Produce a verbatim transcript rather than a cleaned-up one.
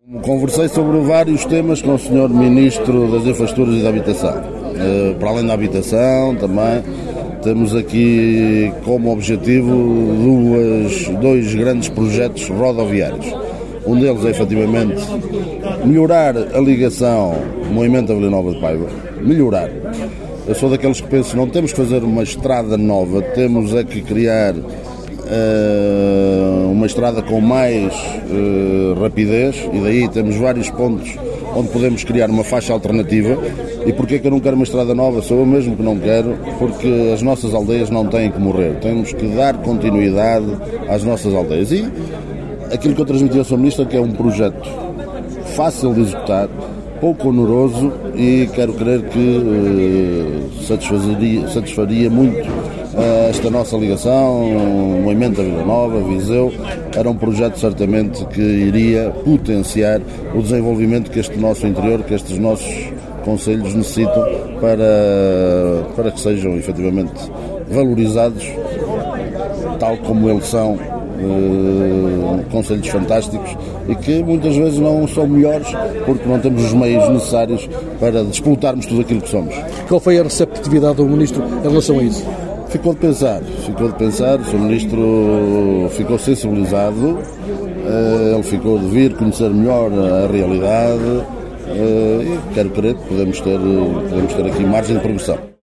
Conversei sobre vários temas com o senhor Ministro das Infraestruturas e da Habitação. Para além da habitação, também temos aqui como objetivo duas, dois grandes projetos rodoviários. Um deles é efetivamente melhorar a ligação Moimenta Vila Nova de Paiva. Melhorar. Eu sou daqueles que penso que não temos que fazer uma estrada nova, temos é que criar uh, uma estrada com mais uh, rapidez, e daí temos vários pontos onde podemos criar uma faixa alternativa. E porquê é que eu não quero uma estrada nova? Sou eu mesmo que não quero, porque as nossas aldeias não têm que morrer. Temos que dar continuidade às nossas aldeias. E aquilo que eu transmiti ao senhor Ministro é que é um projeto fácil de executar, pouco oneroso, e quero crer que uh, satisfaria, satisfaria muito uh, esta nossa ligação. Moimenta Vila Nova, Viseu, era um projeto certamente que iria potenciar o desenvolvimento que este nosso interior, que estes nossos concelhos necessitam para, para que sejam efetivamente valorizados tal como eles são, uh, concelhos fantásticos, e que muitas vezes não são melhores porque não temos os meios necessários para explotarmos tudo aquilo que somos. Qual foi a receptividade do Ministro em relação a isso? Ficou de pensar, ficou de pensar, o senhor Ministro ficou sensibilizado, uh, ele ficou de vir conhecer melhor a realidade, uh, e quero crer que podemos ter, podemos ter aqui margem de progressão.